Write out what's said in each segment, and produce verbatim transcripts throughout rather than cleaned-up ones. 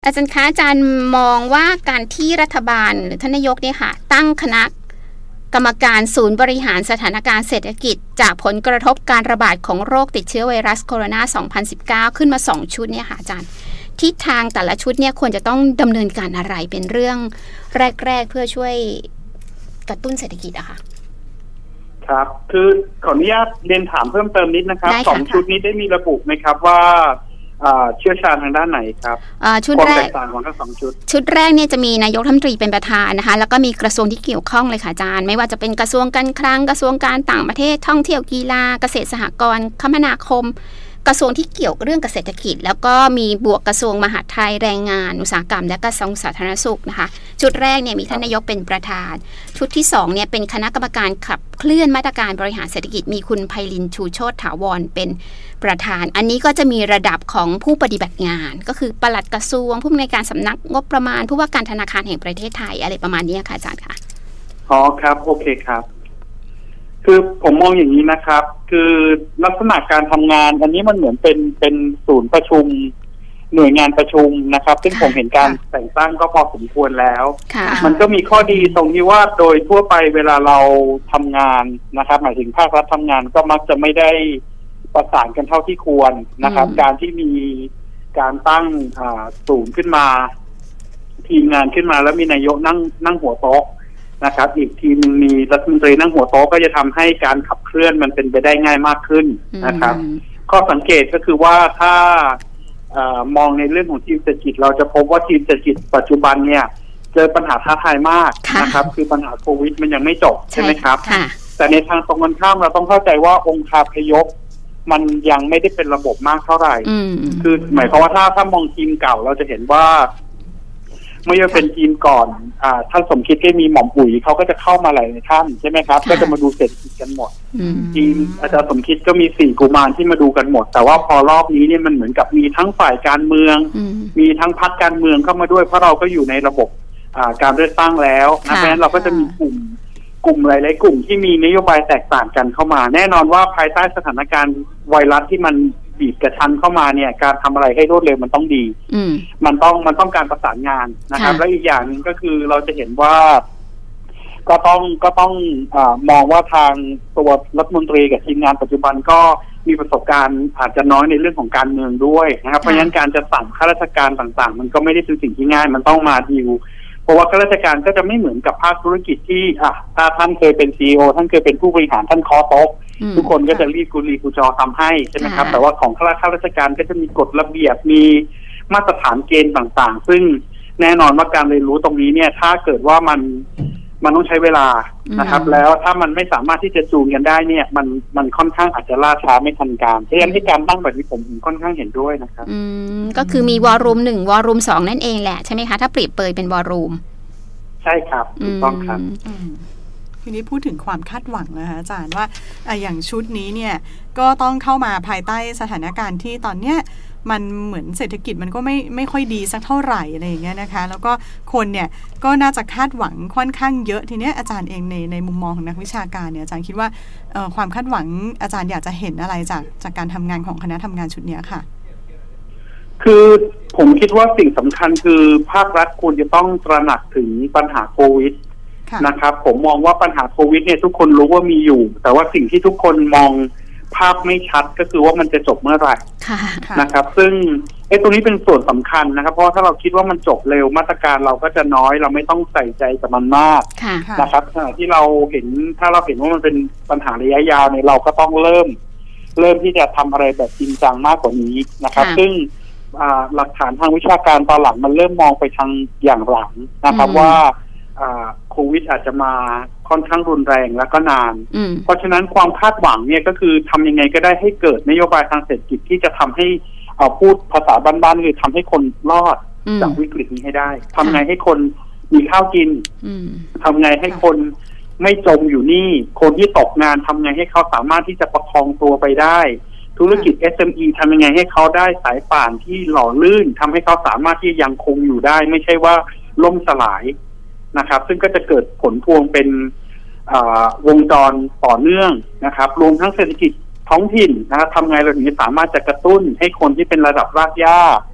อาจารย์คะอาจารย์มองว่าการที่รัฐบาลหรือท่านนายกเนี่ยค่ะตั้งคณะกรรมการศูนย์บริหารสถานการณ์เศรษฐกิจจากผลกระทบการระบาดของโรคติดเชื้อไวรัสโคโรนา สองพันสิบเก้า ขึ้นมาสองชุดเนี่ยค่ะอาจารย์ทิศทางแต่ละชุดเนี่ยควรจะต้องดำเนินการอะไรเป็นเรื่องแรกๆเพื่อช่วยกระตุ้นเศรษฐกิจอะค่ะครับคือขออนุญาตเรียนถามเพิ่มเติมนิดนะครับสองชุดนี้ได้มีระบุไหมครับว่าเชี่ยวชาญทางด้านไหนครับชุดแรกของทั้งสองชุดชุดแรกเนี่ยจะมีนายกรัฐมนตรีเป็นประธานนะคะแล้วก็มีกระทรวงที่เกี่ยวข้องเลยค่ะอาจารย์ไม่ว่าจะเป็นกระทรวงการคลังกระทรวงการต่างประเทศท่องเที่ยวกีฬาเกษตรสหกรณ์คมนาคมกระทรวงที่เกี่ยวเรื่องเกษตรกิจแล้วก็มีบวกกระทรวงมหาดไทยแรงงานอุตสาหกรรมและกระทรวงสาธารณสุขนะคะชุดแรกเนี่ยมีท่านนายกเป็นประธานชุดที่สองเนี่ยเป็นคณะกรรมการขับเคลื่อนมาตรการบริหารเศรษฐกิจมีคุณไพลินชูโชติถาวรเป็นประธานอันนี้ก็จะมีระดับของผู้ปฏิบัติงานก็คือปลัดกระทรวงผู้อำนวยการสำนักงบประมาณผู้ว่าการธนาคารแห่งประเทศไทยอะไรประมาณนี้ค่ะอาจารย์ค่ะอ๋อครับโอเคครับคือผมมองอย่างนี้นะครับคือลักษณะการทำงานอันนี้มันเหมือนเป็นเป็นศูนย์ประชุมหน่วยงานประชุมนะครับซึ่งผมเห็นการแต่งตั้งก็พอสมควรแล้วมันก็มีข้อดีตรงที่ว่าโดยทั่วไปเวลาเราทำงานนะครับหมายถึงภาครัฐทำงานก็มักจะไม่ได้ประสานกันเท่าที่ควรนะครับการที่มีการตั้งศูนย์ขึ้นมาทีมงานขึ้นมาแล้วมีนายกนั่งนั่งหัวโต๊ะนะครับอีกทีมมีรัฐมนตรีนั่งหัวโต๊ะก็จะทำให้การขับเคลื่อนมันเป็นไปได้ง่ายมากขึ้นนะครับข้อสังเกตก็คือว่าถ้าเอ่อมองในเรื่องของทีมเศรษฐกิจเราจะพบว่าทีมเศรษฐกิจปัจจุบันเนี่ยเจอปัญหาท้าทายมากนะครับคือปัญหาโควิดมันยังไม่จบใช่ไหมครับแต่ในทางตรงกันข้ามเราต้องเข้าใจว่าองค์คาพยพมันยังไม่ได้เป็นระบบมากเท่าไหร่คือหมายความว่าถ้าถ้ามองทีมเก่าเราจะเห็นว่าไม่ว่าเป็นทีมก่อนอ่าท่านสมคิดก็มีหม่อมอุ๋ยเขาก็จะเข้ามาหลายท่านใช่ไหมครับก็จะมาดูเศรษฐกิจกันหมดทีมอาจารย์สมคิดก็มีสี่กุมารที่มาดูกันหมดแต่ว่าพอรอบนี้เนี่ยมันเหมือนกับมีทั้งฝ่ายการเมืองมีทั้งพรรคการเมืองเข้ามาด้วยเพราะเราก็อยู่ในระบบอ่าการเลือกตั้งแล้วนะเพราะฉะนั้นเราก็จะมีกลุ่มกลุ่มหลายๆกลุ่มที่มีนโยบายแตกต่างกันเข้ามาแน่นอนว่าภายใต้สถานการณ์ไวรัสที่มันบีบกระชั้นเข้ามาเนี่ยการทำอะไรให้รวดเร็วมันต้องดีมันต้องมันต้องการประสานงานนะครับและอีกอย่างนึงก็คือเราจะเห็นว่าก็ต้องก็ต้องอ่ามองว่าทางตัวรัฐมนตรีกับทีมงานปัจจุบันก็มีประสบการณ์อาจจะน้อยในเรื่องของการเมืองด้วยนะครับเพราะฉะนั้นการจะสั่งข้าราชการต่างๆมันก็ไม่ได้เป็นสิ่งที่ง่ายมันต้องมาดีลเพราะว่าข้าราชการก็จะไม่เหมือนกับภาคธุรกิจที่อ่ะถ้าท่านเคยเป็น ซี อี โอ ท่านเคยเป็นผู้บริหารท่านเคาะโต๊ะทุกคนก็จะรีบกุลีกุจอทำให้ใช่ไหมครับแต่ว่าของข้าราชการก็จะมีกฎระเบียบมีมาตรฐานเกณฑ์ต่างๆซึ่งแน่นอนว่าการเรียนรู้ตรงนี้เนี่ยถ้าเกิดว่ามันมันต้องใช้เวลานะครับแล้วถ้ามันไม่สามารถที่จะจูนกันได้เนี่ยมันมันค่อนข้างอาจจะล่าช้าไม่ทันการเพราะฉะนั้นที่การตั้งแบบนี้ผมค่อนข้างเห็นด้วยนะครับอืมก็คือมีวอลลุ่มหนึ่งวอลลุ่มสองนั่นเองแหละใช่ไหมคะถ้าเปรียบเปรยเป็นวอลลุ่มใช่ครับถูกต้องครับทีนี้พูดถึงความคาดหวังนะคะอาจารย์ว่าอย่างชุดนี้เนี่ยก็ต้องเข้ามาภายใต้สถานการณ์ที่ตอนเนี้ยมันเหมือนเศรษฐกิจมันก็ไม่ไม่ค่อยดีสักเท่าไหร่อะไรอย่างเงี้ยนะคะแล้วก็คนเนี่ยก็น่าจะคาดหวังค่อนข้างเยอะทีเนี้ยอาจารย์เองในในมุมมองของนักวิชาการเนี่ยอาจารย์คิดว่าความคาดหวังอาจารย์อยากจะเห็นอะไรจากจากการทำงานของคณะทำงานชุดนี้ค่ะคือผมคิดว่าสิ่งสำคัญคือภาครัฐควรจะต้องตระหนักถึงปัญหาโควิดนะครับผมมองว่าปัญหาโควิดเนี่ยทุกคนรู้ว่ามีอยู่แต่ว่าสิ่งที่ทุกคนมองภาพไม่ชัดก็คือว่ามันจะจบเมื่อไหร่นะครับซึ่งไอ้ตรงนี้เป็นส่วนสำคัญนะครับเพราะถ้าเราคิดว่ามันจบเร็วมาตรการเราก็จะน้อยเราไม่ต้องใส่ใจกับมันมากนะครับขณะที่เราเห็นถ้าเราเห็นว่ามันเป็นปัญหาระยะยาวเนี่ยเราก็ต้องเริ่มเริ่มที่จะทำอะไรแบบจริงจังมากกว่านี้นะครับซึ่งหลักฐานทางวิชาการตอนหลังมันเริ่มมองไปทางอย่างหลังนะครับว่าโควิดอาจจะมาค่อนข้างรุนแรงแล้วก็นานเพราะฉะนั้นความคาดหวังเนี่ยก็คือทำยังไงก็ได้ให้เกิดนโยบายทางเศรษฐกิจที่จะทำให้พูดภาษาบ้านๆคือทำให้คนรอดจากวิกฤตนี้ให้ได้ทำไงให้คนมีข้าวกินทำไงให้คนไม่จมอยู่นี่คนที่ตกงานทำไงให้เขาสามารถที่จะประคองตัวไปได้ธุรกิจ เอส เอ็ม อี ทำยังไงให้เขาได้สายป่านที่หล่อลื่นทำให้เขาสามารถที่ยังคงอยู่ได้ไม่ใช่ว่าล่มสลายนะครับซึ่งก็จะเกิดผลพวงเป็นวงจรต่อเนื่องนะครับรวมทั้งเศรษฐกิจท้องถิ่นนะครับทำไงเราถึงจะสามารถจะกระตุ้นให้คนที่เป็นระดับรากหญ้า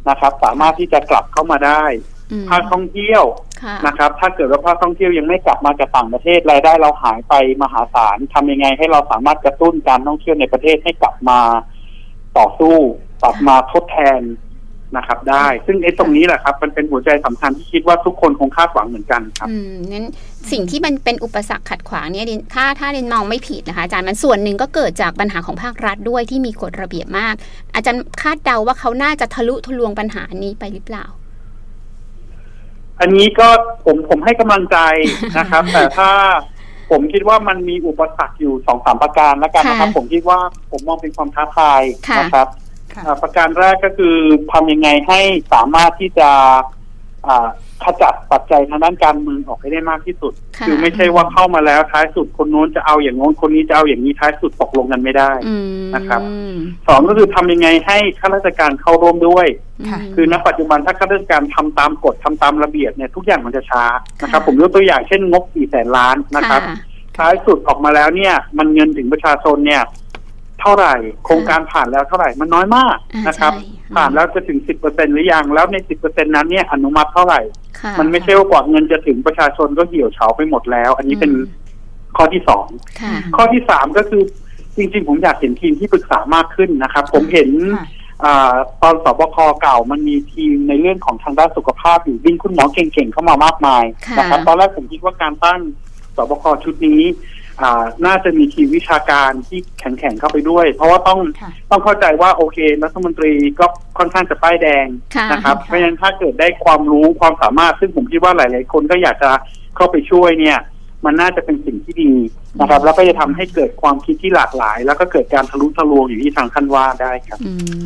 นะครับสามารถที่จะกลับเข้ามาได้ภาคท่องเที่ยวนะครับถ้าเกิดว่าภาคท่องเที่ยวยังไม่กลับมาจากต่างประเทศรายได้เราหายไปมหาศาลทำยังไงให้เราสามารถกระตุ้นการท่องเที่ยวในประเทศให้กลับมาต่อสู้กลับมาทดแทนนะครับได้ซึ่งไอ้ตรงนี้แหละครับมันเป็นหัวใจสำคัญที่คิดว่าทุกคนคงคาดหวังเหมือนกันครับอืมงั้นสิ่งที่มันเป็นอุปสรรคขัดขวางเนี่ยถ้าถ้าเรนมองไม่ผิดนะคะอาจารย์มันส่วนหนึ่งก็เกิดจากปัญหาของภาครัฐด้วยที่มีกฎระเบียบมากอาจารย์คาดเดาว่าเขาน่าจะทะลุทะลวงปัญหานี้ไปหรือเปล่าอันนี้ก็ผมผมให้กำลังใจนะครับ แต่ถ้าผมคิดว่ามันมีอุปสรรคอยู่สองสามประการแล้วกันนะครับผมคิดว่าผมมองเป็นความท้าทายนะครับประการแรกก็คือทำยังไงให้สามารถที่จะขจัดปัจจัยทางด้านการเมืองออกให้ได้มากที่สุดคือไม่ใช่ว่าเข้ามาแล้วท้ายสุดคนโน้นจะเอาอย่างโน้นคนนี้จะเอาอย่างนี้ท้ายสุดตกลงกันไม่ได้นะครับสองก็คือทำยังไงให้ข้าราชการเข้าร่วมด้วยคือณปัจจุบันถ้าข้าราชการทำตามกฎทำตามระเบียบเนี่ยทุกอย่างมันจะช้านะครับผมยกตัวอย่างเช่นงบสี่แสนล้านนะครับท้ายสุดออกมาแล้วเนี่ยมันเงินถึงประชาชนเนี่ยเท่าไหร่โครงการผ่านแล้วเท่าไหร่มันน้อยมากนะครับผ่านแล้วจะถึง สิบเปอร์เซ็นต์ หรือยังแล้วใน สิบเปอร์เซ็นต์ นั้นเนี่ยอนุมัติเท่าไหร่มันไม่ใช่ว่ากว่าเงินจะถึงประชาชนก็เหี่ยวเฉาไปหมดแล้วอันนี้เป็นข้อที่สองข้อที่สามก็คือจริงๆผมอยากเห็นทีมที่ปรึกษามากขึ้นนะครับผมเห็นตอนสบคเก่ามันมีทีมในเรื่องของทางด้านสุขภาพอยู่วิ่งคุณหมอเก่งๆเข้ามามากมายนะครับตอนแรกผมคิดว่าการตั้งสบคชุดนี้น่าจะมีทีมวิชาการที่แข็งๆเข้าไปด้วยเพราะว่าต้องต้องเข้าใจว่าโอเครัฐมนตรีก็ค่อนข้างจะป้ายแดงนะครับเพราะฉะนั้นถ้าเกิดได้ความรู้ความสามารถซึ่งผมคิดว่าหลายๆคนก็อยากจะเข้าไปช่วยเนี่ยมันน่าจะเป็นสิ่งที่ดีนะครับแล้วก็จะทำให้เกิดความคิดที่หลากหลายแล้วก็เกิดการทะลุทะลวงอยู่ที่ทางขั้นว่าได้ครับ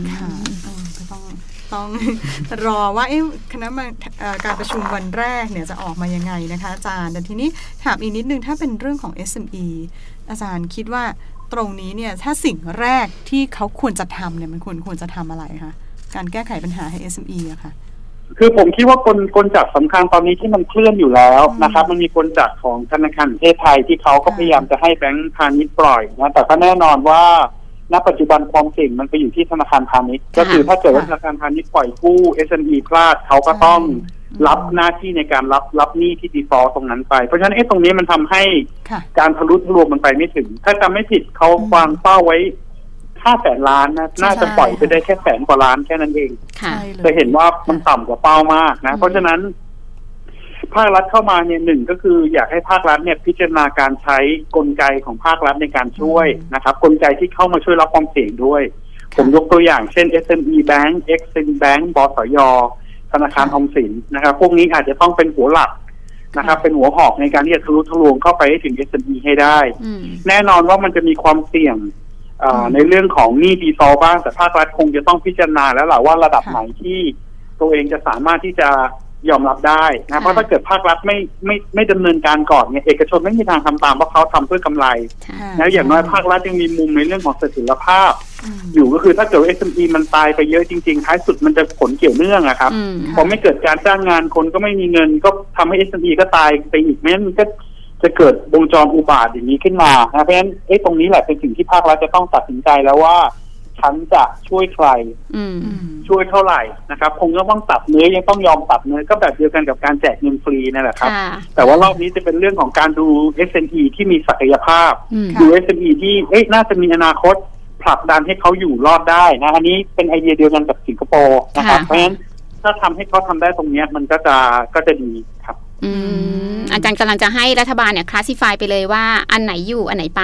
ต้องรอว่าคณะการประชุมวันแรกเนี่ยจะออกมายังไงนะคะอาจารย์แต่ทีนี้ถามอีกนิดนึงถ้าเป็นเรื่องของ เอส เอ็ม อี อาจารย์คิดว่าตรงนี้เนี่ยถ้าสิ่งแรกที่เขาควรจะทำเนี่ยมันควรควรจะทำอะไรคะการแก้ไขปัญหาให้ เอส เอ็ม อี อะค่ะคือผมคิดว่ากลกลจักรสำคัญตอนนี้ที่มันเคลื่อนอยู่แล้วนะครับมันมีกลจักรของธนาคารแห่งประเทศไทยที่เขาก็พยายามจะให้แบงก์พาณิชย์ปล่อยนะแต่ก็แน่นอนว่าณปัจจุบันความเสี่ยงมันไปอยู่ที่ธนาคารพาณิชย์ก็คือถ้าเกิดว่าธนาคารพาณิชย์ปล่อยกู้ เอส เอ็ม อี พลาดเขาก็ต้องรับหน้าที่ในการรับรับหนี้ที่ดีฟอลต์ตรงนั้นไปเพราะฉะนั้นไอ้ตรงนี้มันทำให้การทะลุทะลวงมันไปไม่ถึงถ้าจำไม่ผิดเขาวางเป้าไว้ห้าแสนล้านนะน่าจะปล่อยไปได้แค่แสนกว่าล้านแค่นั้นเองจะเห็นว่ามันต่ำกว่าเป้ามากนะเพราะฉะนั้นภาครัฐเข้ามาเนี่ยหนึ่งก็คืออยากให้ภาครัฐเนี่ยพิจารณาการใช้กลไกของภาครัฐในการช่วยนะครับกลไกที่เข้ามาช่วยรับความเสี่ยงด้วยผมยกตัวอย่างเช่น เอส เอ็ม อี Bank Exim Bank บสย.ธนาคารออมสินนะครับพวกนี้อาจจะต้องเป็นหัวหลักนะครับเป็นหัวหอกในการที่จะทะลุทะลวงเข้าไปให้ถึง เอส เอ็ม อี ให้ได้แน่นอนว่ามันจะมีความเสี่ยงในเรื่องของหนี้ดีฟอลต์บ้างแต่ภาครัฐคงจะต้องพิจารณาแล้วแหละว่าระดับไหนที่ตัวเองจะสามารถที่จะยอมรับได้นะเพราะถ้าเกิดภาครัฐไม่ไม่ไม่ดำเนินการก่อนเนี่ยเอกชนไม่มีทางทำตามเพราะเขาทำเพื่อกำไรนะอย่างน้อยภาครัฐยังมีมุมในเรื่องของเสถียรภาพอยู่ก็คือถ้าเกิด เอส เอ็ม อี มันตายไปเยอะจริงๆท้ายสุดมันจะผลเกี่ยวเนื่องอะครับพอไม่เกิดการจ้างงานคนก็ไม่มีเงินก็ทำให้ เอส เอ็ม อี ก็ตายไปอีกไม่งั้นมันก็จะเกิดวงจรอุบาทอย่างนี้ขึ้นมานะเพราะฉะนั้นไอ้ตรงนี้แหละเป็นสิ่งที่ภาครัฐจะต้องตัดสินใจแล้วว่าฉันจะช่วยใครช่วยเท่าไหร่นะครับคงก็ต้องตัดเนื้อยังต้องยอมตัดเนื้อก็แบบเดียวกันกับการแจกเงินฟรีนั่นแหละครับแต่ว่ารอบนี้จะเป็นเรื่องของการดู เอส เอ็ม อี ที่มีศักยภาพดู เอส เอ็ม อี ที่เอ๊ะน่าจะมีอนาคตผลักดันให้เขาอยู่รอดได้นะอันนี้เป็นไอเดียเดียวกันกับสิงคโปร์นะครับเพราะฉะนั้นถ้าทำให้เขาทำได้ตรงนี้มันก็จะก็จะดีครับอืมอาจารย์กำลังจะให้รัฐบาลเนี่ยคลาสสิฟายไปเลยว่าอันไหนอยู่อันไหนไป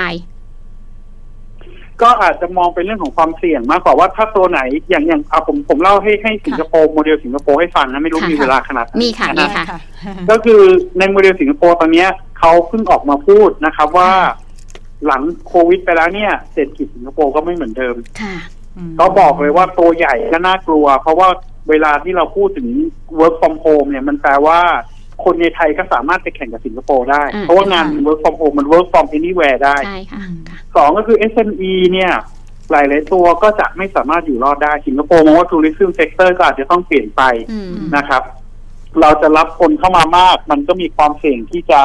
ก็อาจจะมองเป็นเรื่องของความเสี่ยงมากกว่าว่าถ้าตัวไหนอย่างอย่างเอาผมผมเล่าให้ให้สิงคโปร์โมเดลสิงคโปร์ให้ฟังนะไม่รู้มีเวลาขนาดไหนมีค่ะมีค่ะก็คือในโมเดลสิงคโปร์ตอนนี้เขาเพิ่งออกมาพูดนะครับว่าหลังโควิดไปแล้วเนี่ยเศรษฐกิจสิงคโปร์ก็ไม่เหมือนเดิมก็บอกเลยว่าตัวใหญ่ก็น่ากลัวเพราะว่าเวลาที่เราพูดถึง work from home เนี่ยมันแปลว่าคนในไทยก็สามารถไปแข่งกับสิงคโปร์ได้เพราะว่างาน work from home มัน work from anywhere ได้สองก็คือ เอส เอ็ม อี เนี่ยหลายๆตัวก็จะไม่สามารถอยู่รอดได้สิงคโปร์มองว่า tourism sector ก็อาจจะต้องเปลี่ยนไปนะครับเราจะรับคนเข้ามามากมันก็มีความเสี่ยงที่จะ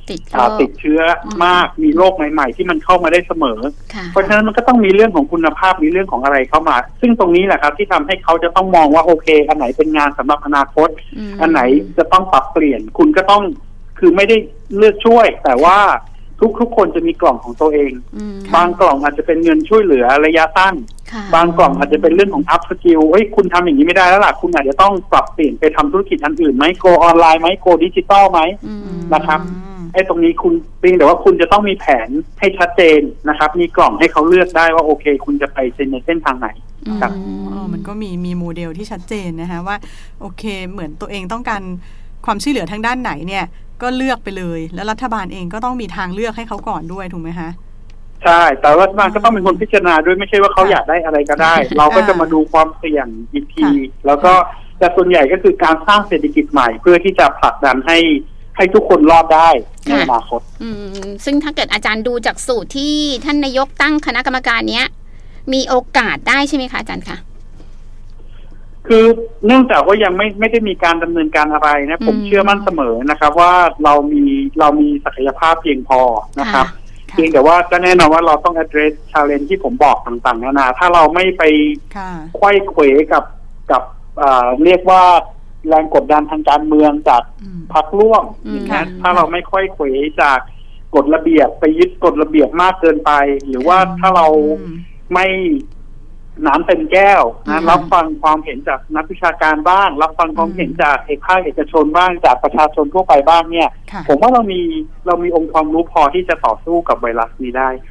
ติดติดเชื้อมากมีโรคใหม่ๆที่มันเข้ามาได้เสมอเพราะฉะนั้นมันก็ต้องมีเรื่องของคุณภาพมีเรื่องของอะไรเข้ามาซึ่งตรงนี้แหละครับที่ทำให้เขาจะต้องมองว่าโอเคอันไหนเป็นงานสำหรับอนาคตอันไหนจะต้องปรับเปลี่ยนคุณก็ต้องคือไม่ได้เลือกช่วยแต่ว่าทุกทุกคนจะมีกล่องของตัวเองบางกล่องอาจจะเป็นเงินช่วยเหลือระยะสั้นบางกล่องอาจจะเป็นเรื่องของอัพสกิลเฮ้ยคุณทำอย่างนี้ไม่ได้แล้วล่ะคุณอาจจะต้องปรับเปลี่ยนไปทำธุรกิจอันอื่นไหมโกออนไลน์ไหมโกดิจิตอลไหมนะครับไอ้ตรงนี้คุณเพียงแต่ว่าคุณจะต้องมีแผนให้ชัดเจนนะครับมีกล่องให้เขาเลือกได้ว่าโอเคคุณจะไปในเส้นทางไหนครับอ๋อมันก็มีมีโมเดลที่ชัดเจนนะคะว่าโอเคเหมือนตัวเองต้องการความช่วยเหลือทางด้านไหนเนี่ยก็เลือกไปเลยแล้วรัฐบาลเองก็ต้องมีทางเลือกให้เขาก่อนด้วยถูกไหมคะใช่แต่รัฐบาลก็ต้องเป็นคนพิจารณาด้วยไม่ใช่ว่าเขาอยากได้อะไรก็ได้เราก็จะมาดูความเสี่ยงอีกทีแล้วก็แต่ส่วนใหญ่ก็คือการสร้างเศรษฐกิจใหม่เพื่อที่จะผลักดันให้ให้ทุกคนรอดได้ในอนาคตซึ่งถ้าเกิดอาจารย์ดูจากสูตรที่ท่านนายกตั้งคณะกรรมการเนี้ยมีโอกาสได้ใช่ไหมคะอาจารย์คะคือเนื่องจากว่ายังไม่ไม่ได้มีการดำเนินการอะไรนะผมเชื่อมั่นเสมอนะครับว่าเรามีเรามีศักยภาพเพียงพอนะครับเพียงแต่ว่าก็แน่นอนว่าเราต้อง address challenge ที่ผมบอกต่างๆนานาถ้าเราไม่ไปไขว้เขวกับกับเรียกว่าแรงกดดันทางการเมืองจากพรรคร่วมอย่างนี้ถ้าเราไม่ค่อยเขวจากกฎระเบียบไปยึดกฎระเบียบมากเกินไปหรือว่าถ้าเราไม่น้ำเต็มแก้วนะรับฟังความเห็นจากนักวิชาการบ้างรับฟังความเห็นจากเอกภาคเอกชนบ้างจากประชาชนทั่วไปบ้างเนี่ยผมว่าเรามีเรามีองค์ความรู้พอที่จะต่อสู้กับไวรัสนี้ได้